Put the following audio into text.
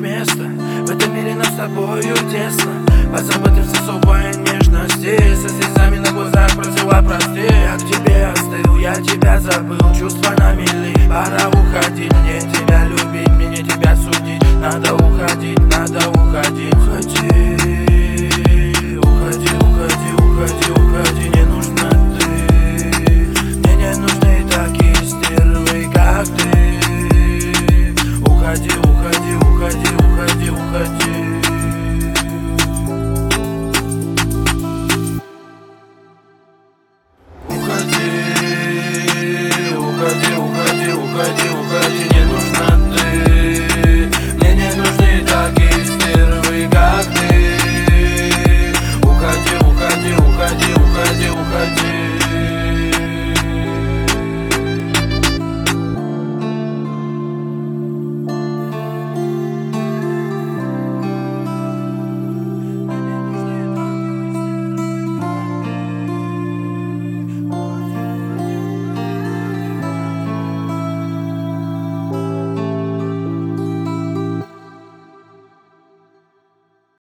место. В этом мире нам с тобою тесно. Позаботимся с особой нежности. Со слезами на глазах просила прости. Я к тебе остыл, я тебя забыл. Чувства на мели, пора уходить. Мне тебя любить, мне не тебя судить. Надо уходить, надо уходить. Уходи, уходи, уходи, уходи, уходи. Не нужно